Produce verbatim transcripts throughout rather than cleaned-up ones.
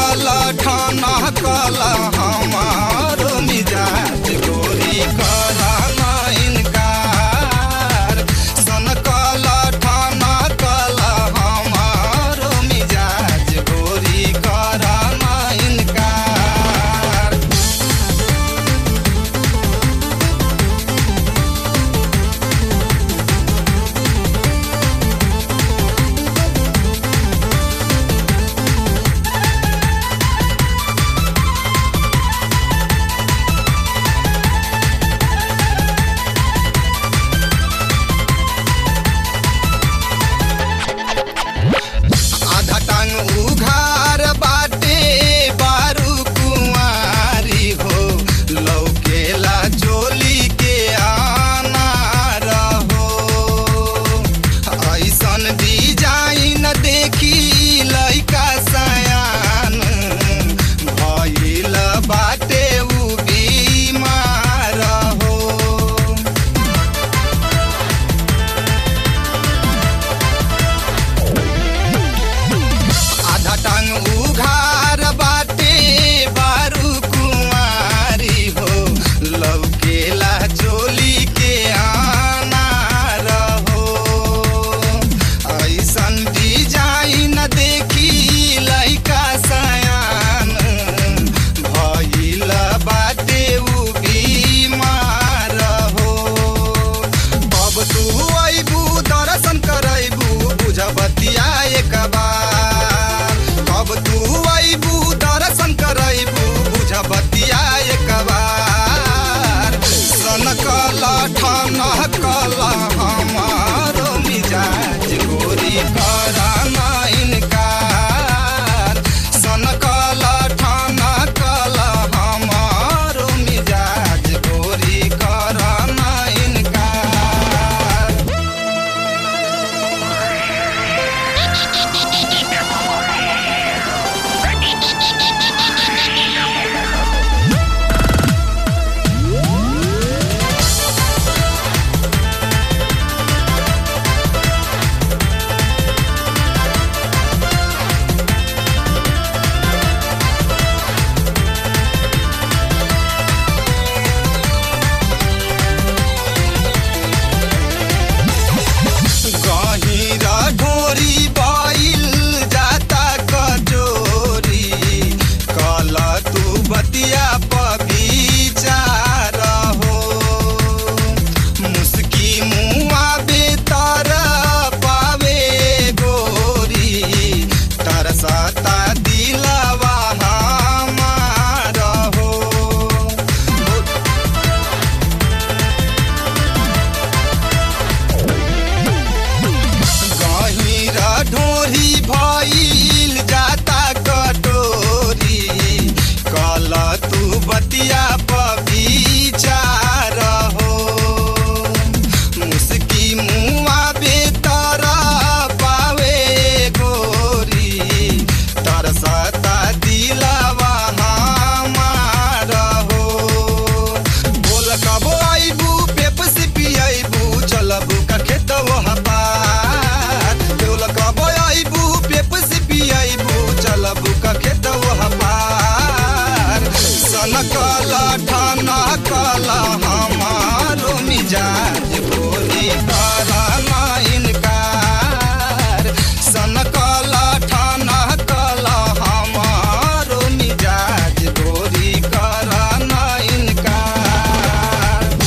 कल ठाना कल हमारो मिजाज गोरी कराना इनकार सन कल ठाना कल हमारो मिजाज गोरी कराना इनकार। उघार बाटे बारू कुंवारी हो लौकेला चोली के आना रहो ऐसन डिजाइन देखी लइका सयान भइल बाटे उ बीमार हो। टांग उघार बाटे बारू कुंवारी हो लौकेला चोली के आना रहो ऐसन डिजाइन देखी लइका सयान भइल बाटे उ बीमार हो। अब तू अइबू दर्शन करैबू बुझबतिया एक बार अब तू अइबू दर्शन करैबू बुझबतिया एक बार सन कल ठाना कल हमारो मिजाज गोरी कराना इनकार सन कल ठाना कल हमारो मिजाज गोरी कराना इनकार। गहिरा ढोरी बाइल जाता कजोरी कल तू बतिया पविचार हो मुस्की मुआ बेतर पावे गोरी तरसता दिलवा हमार हो। गहिरा ढोरी भइल जाता कटोरी कल तू बतिया पविचार हो मुस्की मुआ बेतर पावे गोरी तरसता दिलवा हमार हो। बोल कब अइबू पेप्सी पियबू चलबू का खेतवा पार बोल कब अइबू पेप्सी पियबू चलबू का खेतवा पार सन कल ठाना कल हमारो मिजाज गोरी कराना इनकार सन कल ठाना कल हमारो मिजाज गोरी कराना इनकार।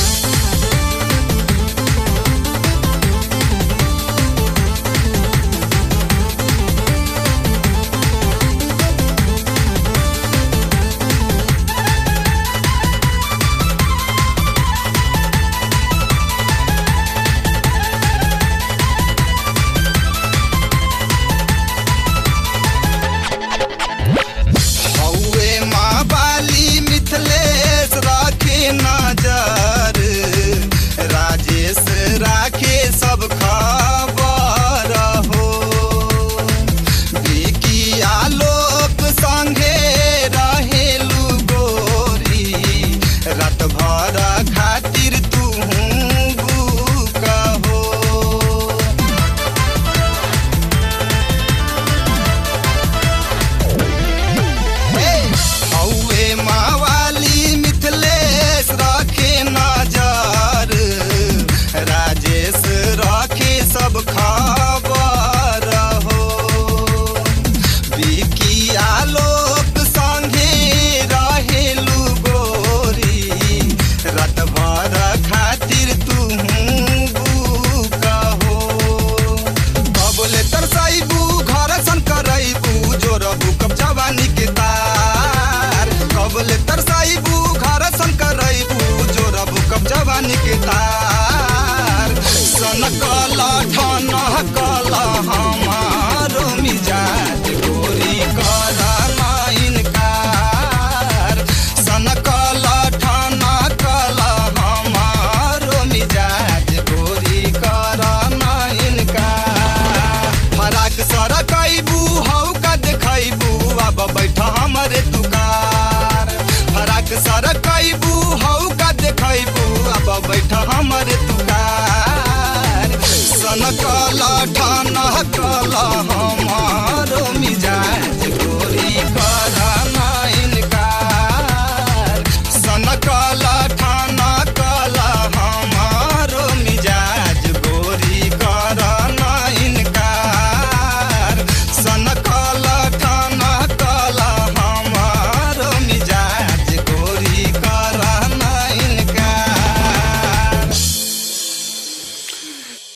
हमरे दुकार फराक सर कैबू हौ का देखैबू अब बैठ हमरे दुकार सन कला ठाना कला